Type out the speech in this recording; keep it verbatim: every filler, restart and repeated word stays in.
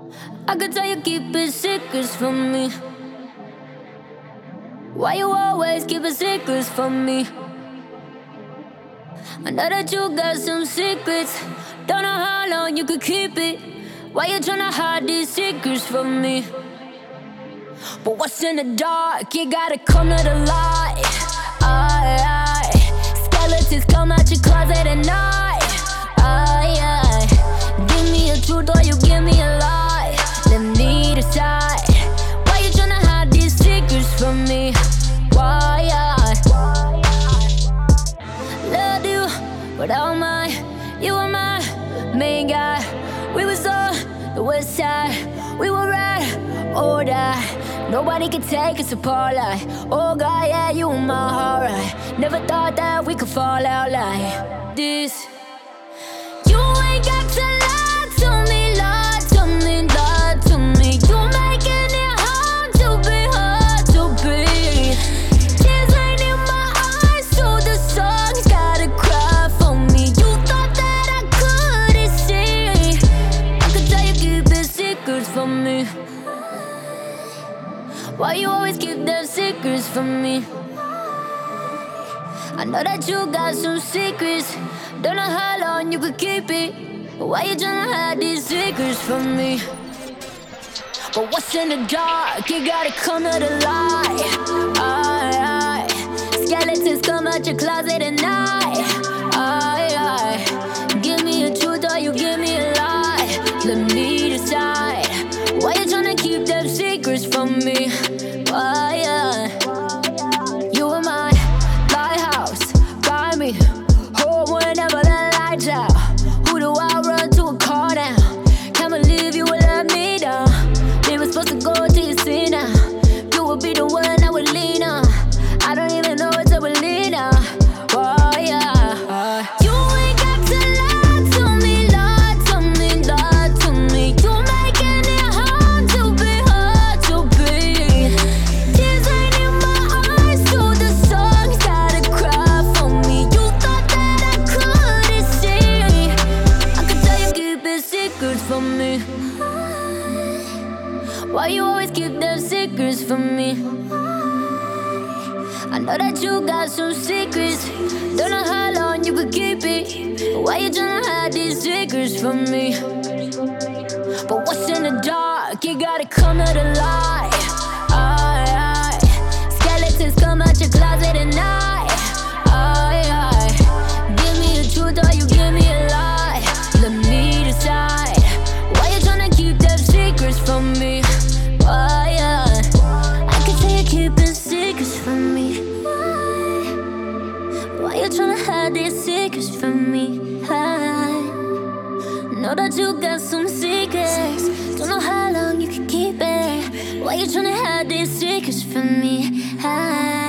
I could tell you keeping secrets from me. Why you always keeping secrets from me? I know that you got some secrets. Don't know how long you could keep it. Why you tryna hide these secrets from me? But what's in the dark, you gotta come to the light. Aye, aye. Skeletons come out your closet at night. Aye, aye. Give me a truth or you give me a lie. Let me decide. Why you tryna hide these secrets from me? Why I love you without mine. You were my main guy. We was on the west side. We were ride or die. Nobody can take us apart like, oh God, yeah, you were my heart, right? Never thought that we could fall out like this. You ain't got to lie to me, lie to me, lie to me. You making it hard to be, hard to breathe. Tears rain in my eyes, so the songs gotta cry for me. You thought that I couldn't see. I could tell you keeping secrets from me. Why you always keep them secrets from me? I know that you got some secrets. Don't know how long you could keep it. Why you tryna hide these secrets from me? But what's in the dark? You gotta come to the light. Aye, aye. Skeletons come out your closet at night. Aye, aye. Give me a truth or you give me a lie. Let me decide. Why you tryna keep them secrets from me? Why, uh, you were my lighthouse, guide me home whenever the lights out. Who do I run to a car now? Can't believe you would let me down. We were supposed to go to your scene now. You would be the one I would lean on. I don't even know what to believe now. Why, uh, you ain't got to lie to me, lie to me, lie to me. You making it hard to be, hard to breathe. Tears rain in my eyes, so the songs gotta cry for me. You thought that I couldn't see. I could tell you keeping secrets from me. Why you always keep them secrets from me? I know that you got some secrets. Don't know how long you could keep it. Why you tryna hide these secrets from me? But what's in the dark? You gotta come to the light. Aye, aye. Skeletons come out your closet at night. Aye, aye. Give me a truth or you give me a lie. Let me decide. Why you tryna keep them secrets from me? Why, uh, I can tell you keeping secrets from me. Why? Why you tryna hide these secrets from me? I know that you got some secrets. Don't know how long you can keep it. Why you tryna hide these secrets from me? I